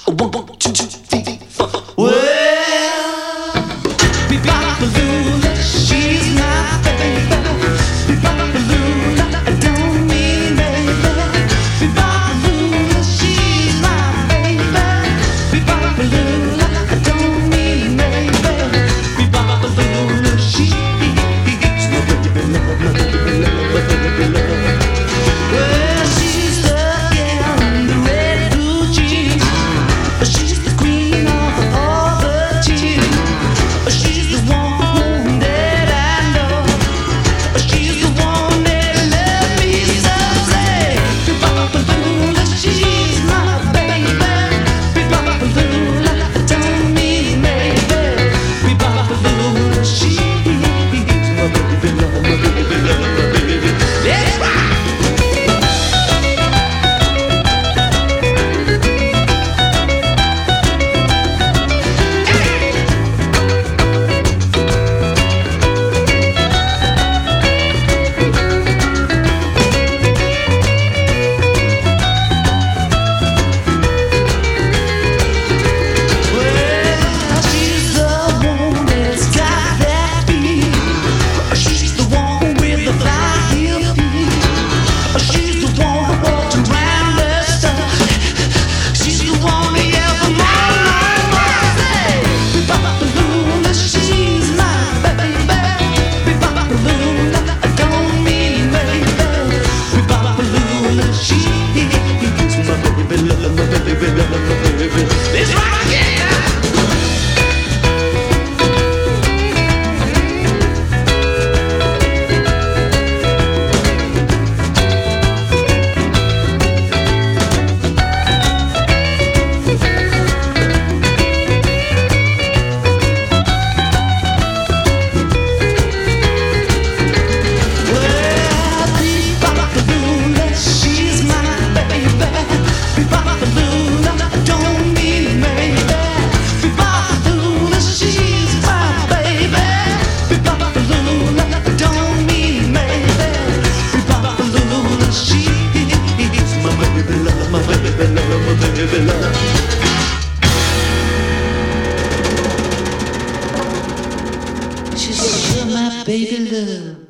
One, two, three, four. Well, Be-Bop-A-Lula, she's my baby. Be-Bop-A-Lula, I don't mean baby. Be-Bop-A-Lula, she's my baby. Be-Bop-A-Lula, I don't mean baby. Be-Bop-A-Lula, she's my baby, my baby, my baby, my baby. Well, she's the gal in the red blue jeans. She's the queen of all the teens. She's the one that I know. She's the one that loves me so. Say, Be-Bop-A-Lula, she's my baby. Be-Bop-A-Lula, I don't mean maybe. Be-Bop-A-Lula, she's my baby, love, my baby, love, my baby. Let's rock! Let's rock again! Be-Bop-A-Lula, she's my baby. Be-Bop-A-Lula, I don't mean maybe. Be-Bop-A-Lula, she's my baby. Be-Bop-A-Lula, I don't mean maybe. Be-Bop-A-Lula, she's my baby love, my baby love, my baby love. She's my baby love.